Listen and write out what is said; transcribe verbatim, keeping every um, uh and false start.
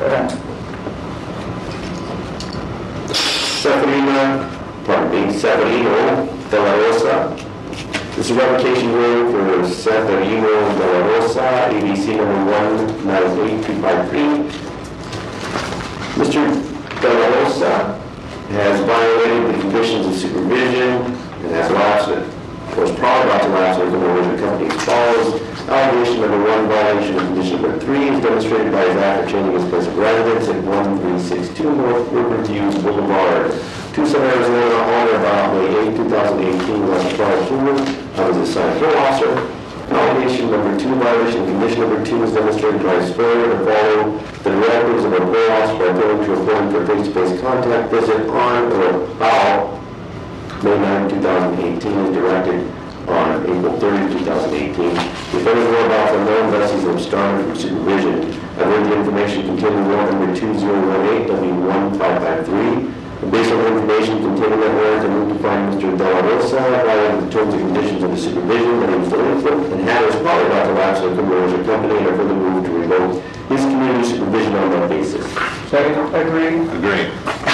Severino, pardon me, Severino de la Rosa. This is a revocation hearing for Severino de la Rosa, A B C number one nine eight two five three. Mister de la Rosa has violated the conditions of supervision and has lapsed it, was probably about to lapse it, the company as follows. Allegation number one, violation of condition number three is demonstrated by his act of changing his place of residence at one three six two North Riverview Boulevard, Tucson, Arizona, on or about May eighth, two thousand eighteen, unless prior to it, I was assigned parole officer. Allegation number two, violation of condition number two is demonstrated by his failure to follow the directives of a parole officer by failing to report for face-to-face contact visit on or about May ninth, two thousand eighteen, as directed on April thirtieth, two thousand eighteen. If any whereabouts are known, thus he's absconded from supervision. I've read the information contained in warrant number two zero one eight W one five five three. And based on the information contained in that warrant, I move to find Mister De La Rosa violated the terms and conditions of the supervision that he was delinquent and had was probably about to lapse in the commercial company, and I further move to revoke his community supervision on that basis. Second. Agree. Agree.